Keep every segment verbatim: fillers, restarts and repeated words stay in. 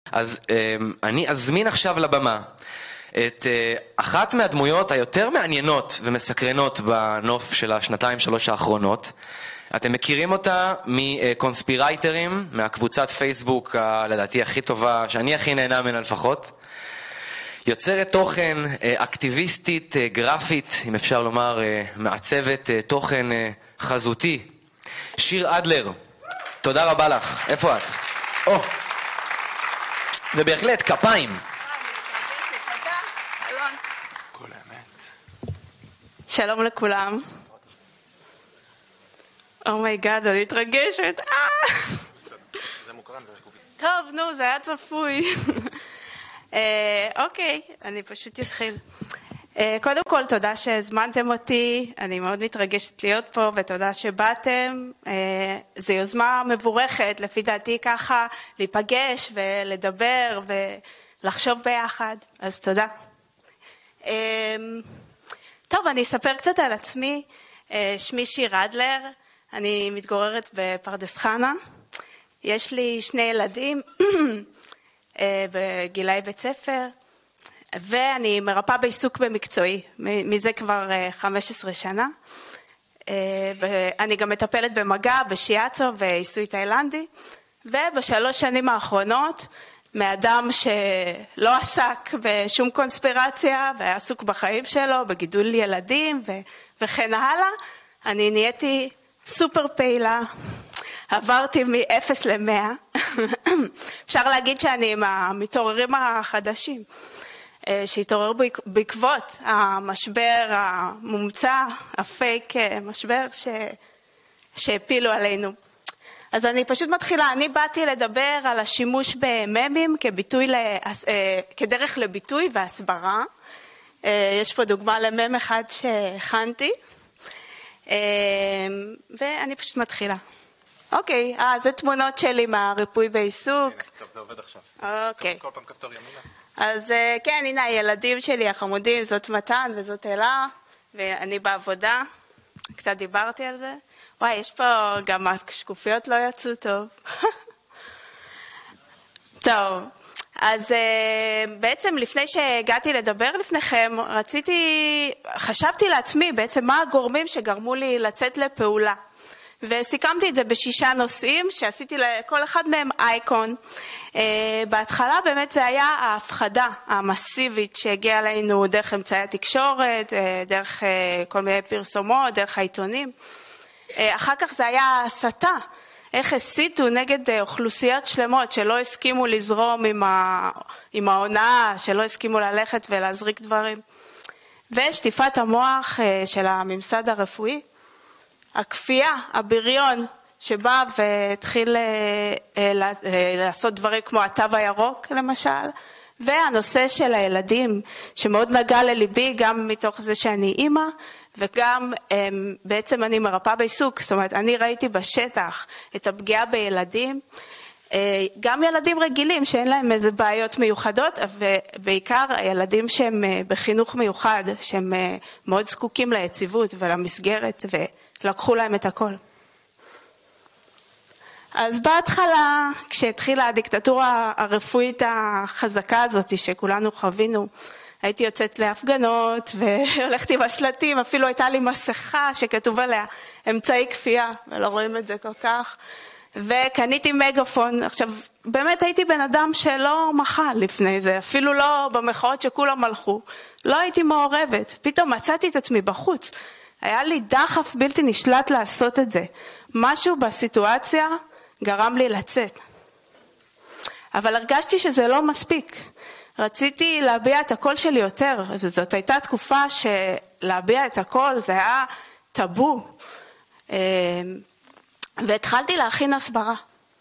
אז אני אזמין עכשיו לבמה את אחת מהדמויות היותר מעניינות ומסקרנות בנוף של השנתיים שלוש האחרונות. אתם מכירים אותה מקונספירייטרים, מהקבוצת פייסבוק לדעתי הכי טובה, שאני הכי נהנה ממנה לפחות. יוצרת תוכן, אקטיביסטית, גרפית, אם אפשר לומר, מעצבת תוכן חזותי. שיר אדלר, תודה רבה לך. איפה את? או, ובהחלט, כפיים. שלום לכולם. אומייגאד, אני מתרגשת. זה מוקרן, זה שקופי. טוב, נו, זה היה צפוי. אוקיי, אני פשוט אתחיל. קודם כל, תודה שהזמנתם אותי, אני מאוד מתרגשת להיות פה, ותודה שבאתם. זו יוזמה מבורכת, לפי דעתי ככה, להיפגש ולדבר ולחשוב ביחד, אז תודה. טוב, אני אספר קצת על עצמי. שמי שיר אדלר, אני מתגוררת בפרדס חנה. יש לי שני ילדים בגילי בית ספר, ואני מרפאה בעיסוק במקצועי, מזה כבר חמש עשרה שנה. אני גם מטפלת במגע, בשיאצו ועיסוי תאילנדי, ובשלוש שנים האחרונות, מאדם שלא עסק בשום קונספירציה, והיה עסוק בחיים שלו, בגידול ילדים ו- וכן הלאה, אני נהייתי סופר פעילה, עברתי מ-אפס ל-מאה, אפשר להגיד שאני עם המתעוררים החדשים, שהתעורר בעקבות המשבר המומצא, הפייק משבר ש... שהפילו עלינו. אז אני פשוט מתחילה, אני באתי לדבר על השימוש בממים כביטוי, כדרך לביטוי והסברה. יש פה דוגמה למם אחד שהכנתי, ואני פשוט מתחילה. אוקיי, אה, זה תמונות שלי מהריפוי בעיסוק. טוב, זה עובד עכשיו. אוקיי. כל פעם כפתור ימינה. אז כן, הנה הילדים שלי החמודים, זאת מתן וזאת אלה, ואני בעבודה, קצת דיברתי על זה. וואי, יש פה גם השקופיות לא יצאו טוב. טוב, אז בעצם לפני שהגעתי לדבר לפניכם, רציתי, חשבתי לעצמי בעצם מה הגורמים שגרמו לי לצאת לפעולה. וסיכמתי את זה בשישה נושאים שעשיתי לכל אחד מהם אייקון. בהתחלה באמת זה היה ההפחדה המסיבית שהגיעה אלינו דרך אמצעי התקשורת, דרך כל מיני פרסומות, דרך העיתונים. אחר כך זה היה הסתה, איך הסיתו נגד אוכלוסיות שלמות שלא הסכימו לזרום עם, ה... עם ההונאה, שלא הסכימו ללכת ולהזריק דברים. ושטיפת המוח של הממסד הרפואי, הכפייה, הבריון שבא והתחיל לעשות דברים כמו התו הירוק למשל, והנושא של הילדים שמאוד נגע לליבי גם מתוך זה שאני אימא, וגם בעצם אני מרפאה בעיסוק, זאת אומרת אני ראיתי בשטח את הפגיעה בילדים, גם ילדים רגילים שאין להם איזה בעיות מיוחדות, ובעיקר הילדים שהם בחינוך מיוחד, שהם מאוד זקוקים ליציבות ולמסגרת ולקחו להם את הכל. אז בהתחלה, כשהתחילה הדיקטטורה הרפואית החזקה הזאת שכולנו חווינו, הייתי יוצאת להפגנות והולכת עם השלטים, אפילו הייתה לי מסכה שכתוב עליה אמצעי כפייה, ולא רואים את זה כל כך, וקניתי מגפון. עכשיו, באמת הייתי בן אדם שלא מחה לפני זה, אפילו לא במחאות שכולם הלכו, לא הייתי מעורבת, פתאום מצאתי את עצמי בחוץ, היה לי דחף בלתי נשלט לעשות את זה, משהו בסיטואציה גרם לי לצאת, אבל הרגשתי שזה לא מספיק, רציתי להביע את הקול שלי יותר, וזאת הייתה תקופה שלהביע את הקול זה היה טאבו, והתחלתי להכין הסברה.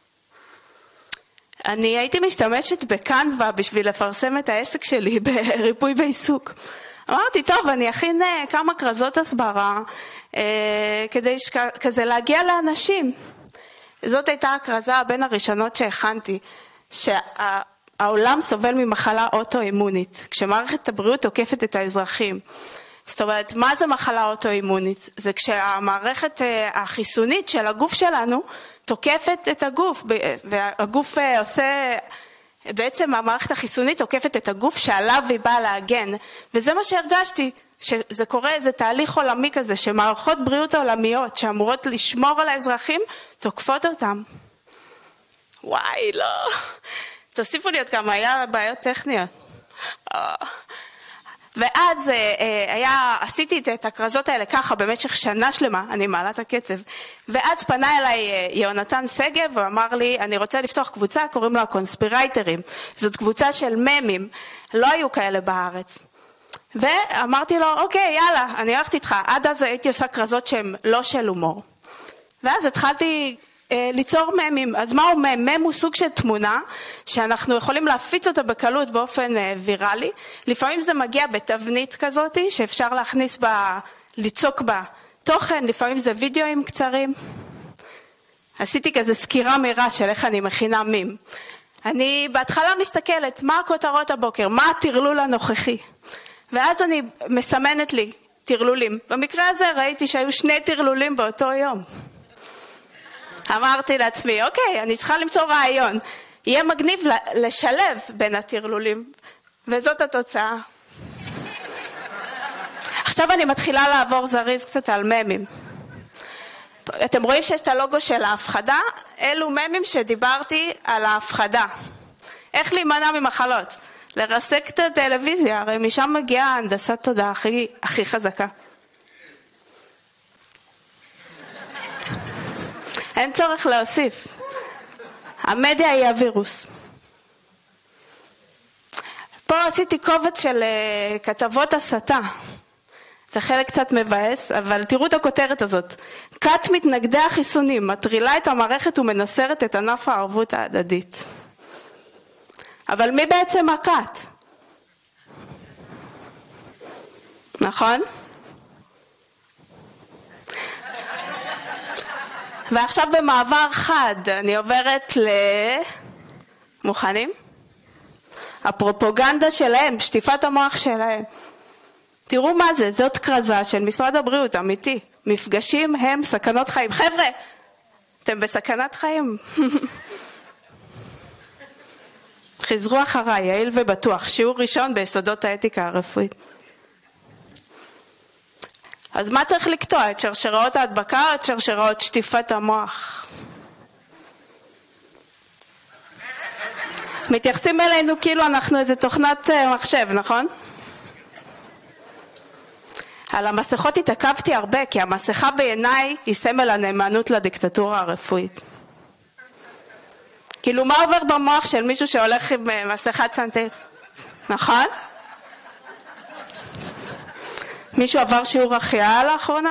אני הייתי משתמשת בקנווה בשביל לפרסם את העסק שלי בריפוי בעיסוק. אמרתי, טוב, אני אכין כמה קרזות הסברה, כדי כזה להגיע לאנשים. זאת הייתה הקרזה בין הראשונות שהכנתי, שהעולם סובל ממחלה אוטואימונית, כשמערכת הבריאות תוקפת את האזרחים. זאת אומרת, מה זה מחלה אוטואימונית? זה כשהמערכת החיסונית של הגוף שלנו תוקפת את הגוף, והגוף עושה בעצם המערכת החיסונית עוקפת את הגוף שעליו היא באה להגן, וזה מה שהרגשתי, שזה קורה איזה תהליך עולמי כזה, שמערכות בריאות עולמיות שאמורות לשמור על האזרחים, תוקפות אותם. וואי, לא. תוסיפו לי עוד כמה, היה בעיות טכניות. ואז היה, עשיתי את הכרזות האלה ככה במשך שנה שלמה, אני מעלה את הקצב, ואז פנה אליי יונתן סגב ואמר לי, אני רוצה לפתוח קבוצה, קוראים לה קונספירייטרים, זאת קבוצה של ממים, לא היו כאלה בארץ. ואמרתי לו, אוקיי, יאללה, אני הולכת איתך, עד אז הייתי עושה כרזות שהן לא של הומור. ואז התחלתי ליצור ממים. אז מה הוא מם? מם הוא סוג של תמונה שאנחנו יכולים להפיץ אותה בקלות באופן ויראלי. לפעמים זה מגיע בתבנית כזאת שאפשר להכניס בה, ליצוק בה תוכן, לפעמים זה וידאוים קצרים. עשיתי כזה סקירה מהירה של איך אני מכינה מים. אני בהתחלה מסתכלת מה הכותרות הבוקר, מה התרלול הנוכחי. ואז אני מסמנת לי תרלולים. במקרה הזה ראיתי שהיו שני תרלולים באותו יום. אמרתי לעצמי, אוקיי, אני צריכה למצוא רעיון. יהיה מגניב לשלב בין התרלולים, וזאת התוצאה. עכשיו אני מתחילה לעבור זריז קצת על ממים. אתם רואים שיש את הלוגו של ההפחדה? אלו ממים שדיברתי על ההפחדה. איך להימנע ממחלות? לרסק את הטלוויזיה, הרי משם מגיעה ההנדסת תודעה הכי, הכי חזקה. אין צורך להוסיף. המדיה היא הווירוס. פה עשיתי קובץ של uh, כתבות הסתה. זה חלק קצת מבאס, אבל תראו את הכותרת הזאת. כת מתנגדי החיסונים, מטרילה את המערכת ומנסרת את ענף הערבות ההדדית. אבל מי בעצם הכת? נכון? ועכשיו במעבר חד אני עוברת ל... מוכנים? הפרופוגנדה שלהם, שטיפת המוח שלהם. תראו מה זה, זאת כרזה של משרד הבריאות, אמיתי. מפגשים הם סכנות חיים. חבר'ה, אתם בסכנת חיים. חזרו אחריי, יעיל ובטוח, שיעור ראשון ביסודות האתיקה הרפואית. אז מה צריך לקטוע? את שרשראות ההדבקה או את שרשראות שטיפת המוח? מתייחסים אלינו כאילו אנחנו איזה תוכנת מחשב, נכון? על המסכות התעכבתי הרבה, כי המסכה בעיניי היא סמל הנאמנות לדיקטטורה הרפואית. כאילו מה עובר במוח של מישהו שהולך עם מסכת סנטר? נכון? מישהו עבר שיעור החייאה לאחרונה?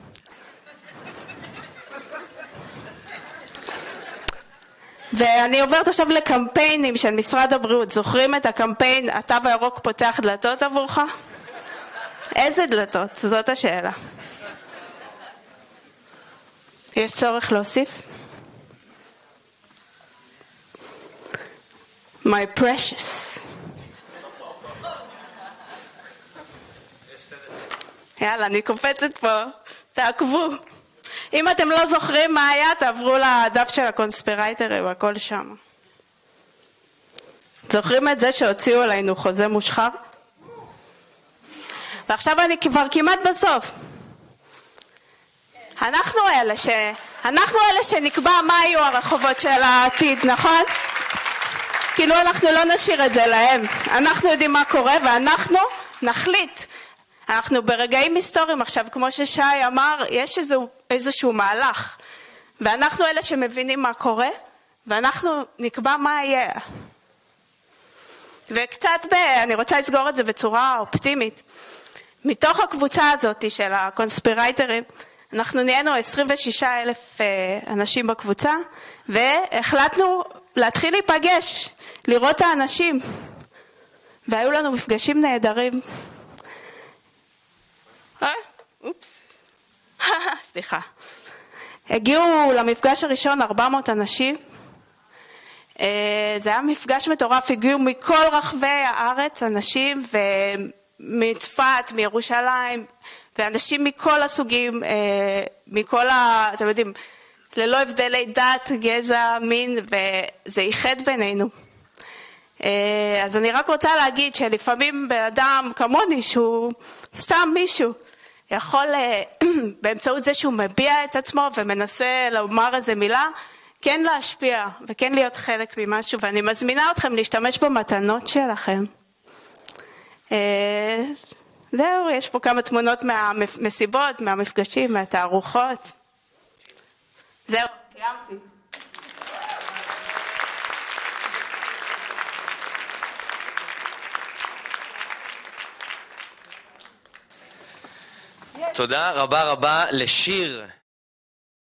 ואני עוברת עכשיו לקמפיינים של משרד הבריאות. זוכרים את הקמפיין התו הירוק פותח דלתות עבורך? איזה דלתות? זאת השאלה. יש צורך להוסיף? My precious. יאללה, אני קופצת פה, תעקבו. אם אתם לא זוכרים מה היה, תעברו לדף של הקונספירייטרים, הכל שם. זוכרים את זה שהוציאו עלינו חוזה מושחר? ועכשיו אני כבר כמעט בסוף. אנחנו אלה ש... אנחנו אלה שנקבע מה יהיו הרחובות של העתיד, נכון? כאילו אנחנו לא נשאיר את זה להם. אנחנו יודעים מה קורה ואנחנו נחליט. אנחנו ברגעים היסטוריים עכשיו, כמו ששי אמר, יש איזשהו, איזשהו מהלך. ואנחנו אלה שמבינים מה קורה, ואנחנו נקבע מה יהיה. וקצת ב... אני רוצה לסגור את זה בצורה אופטימית. מתוך הקבוצה הזאת של הקונספירייטרים, אנחנו נהיינו עשרים ושישה אלף אנשים בקבוצה, והחלטנו להתחיל להיפגש, לראות את האנשים. והיו לנו מפגשים נהדרים. אה? אופס. סליחה. הגיעו למפגש הראשון ארבע מאות אנשים. זה היה מפגש מטורף, הגיעו מכל רחבי הארץ אנשים, ומצפת, מירושלים, ואנשים מכל הסוגים, מכל ה... אתם יודעים, ללא הבדלי דת, גזע, מין, וזה ייחד בינינו. אז אני רק רוצה להגיד שלפעמים באדם כמוני, שהוא סתם מישהו, יכול באמצעות זה שהוא מביע את עצמו ומנסה לומר איזה מילה, כן להשפיע וכן להיות חלק ממשהו, ואני מזמינה אתכם להשתמש במתנות שלכם. זהו, יש פה כמה תמונות מהמסיבות, מהמפגשים, מהתערוכות. זהו, קיימתי. תודה רבה רבה לשיר